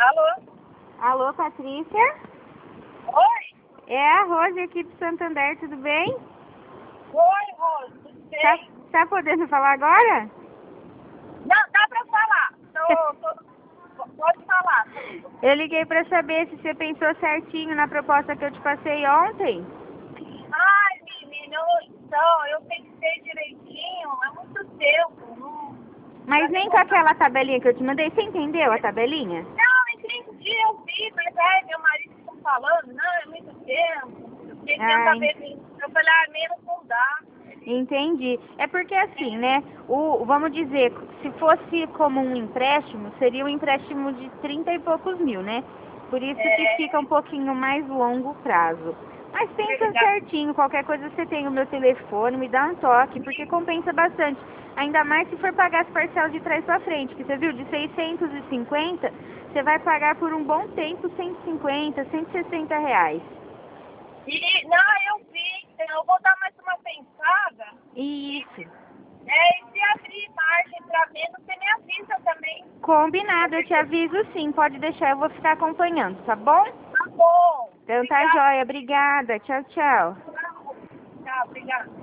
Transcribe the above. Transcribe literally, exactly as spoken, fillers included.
Alô? Alô, Patrícia? Oi? É a Rose aqui do Santander, tudo bem? Oi, Rose, tudo bem? Tá, tá podendo falar agora? Não, dá pra falar. Tô, tô, pode falar. Eu liguei pra saber se você pensou certinho na proposta que eu te passei ontem. Ai, menina, eu, então, eu pensei direitinho, é muito tempo. Não, Mas nem com aquela tabelinha que eu te mandei, você entendeu a tabelinha? não entendi, eu vi, mas é, meu marido ficou falando, não, é muito tempo. Eu fiquei tentando Ai, ver, eu falei, ah, menos não dá. entendi. É porque assim, né? O, vamos dizer, se fosse como um empréstimo, seria um empréstimo de trinta e poucos mil, né? Por isso que É, fica um pouquinho mais longo prazo. Mas pensa verdade. certinho, qualquer coisa você tem o meu telefone, me dá um toque, porque compensa bastante. Ainda mais se for pagar as parcelas de trás pra frente, que você viu, de seiscentos e cinquenta, você vai pagar por um bom tempo cento e cinquenta, cento e sessenta reais. E, não, eu vi, então eu vou dar mais uma pensada. Isso. É, e se abrir margem pra menos, você me avisa também. Combinado, eu te aviso sim, pode deixar, eu vou ficar acompanhando, tá bom? Tá bom. Então tá Obrigada. joia, obrigada, tchau, tchau. Tchau, obrigada.